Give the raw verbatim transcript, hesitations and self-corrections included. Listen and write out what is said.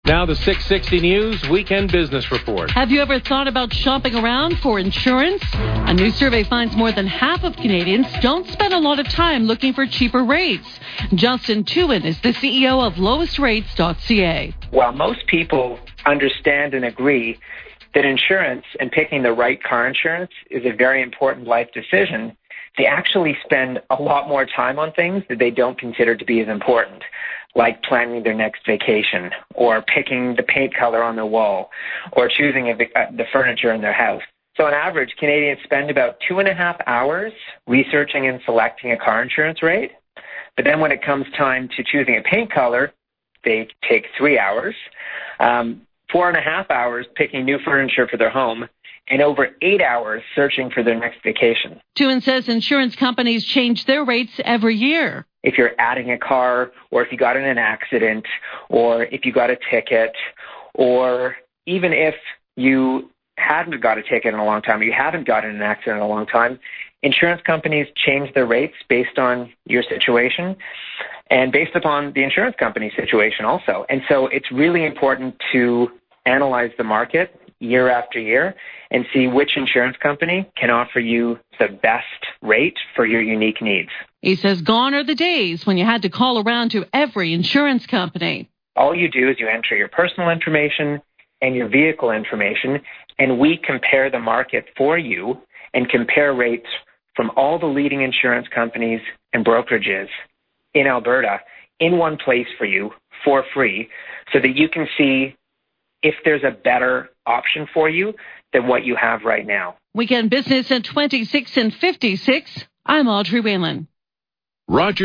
Now the six sixty News Weekend Business Report. Have you ever thought about shopping around for insurance? A new survey finds more than half of Canadians don't spend a lot of time looking for cheaper rates. Justin Tuin is the C E O of lowest rates dot c a. While most people understand and agree that insurance and picking the right car insurance is a very important life decision, they actually spend a lot more time on things that they don't consider to be as important, like planning their next vacation, or picking the paint color on the wall, or choosing a, uh, the furniture in their house. So on average, Canadians spend about two and a half hours researching and selecting a car insurance rate. But then when it comes time to choosing a paint color, they take three hours, um, four and a half hours picking new furniture for their home, and over eight hours searching for their next vacation. Tuin says insurance companies change their rates every year. If you're adding a car, or if you got in an accident, or if you got a ticket, or even if you hadn't got a ticket in a long time, or you haven't gotten in an accident in a long time, insurance companies change their rates based on your situation and based upon the insurance company's situation also. And so it's really important to analyze the market year after year and see which insurance company can offer you the best rate for your unique needs. He says gone are the days when you had to call around to every insurance company. All you do is you enter your personal information and your vehicle information, and we compare the market for you and compare rates from all the leading insurance companies and brokerages in Alberta in one place for you for free, so that you can see if there's a better option for you than what you have right now. Weekend Business at twenty-six and fifty-six. I'm Audrey Whalen. Roger.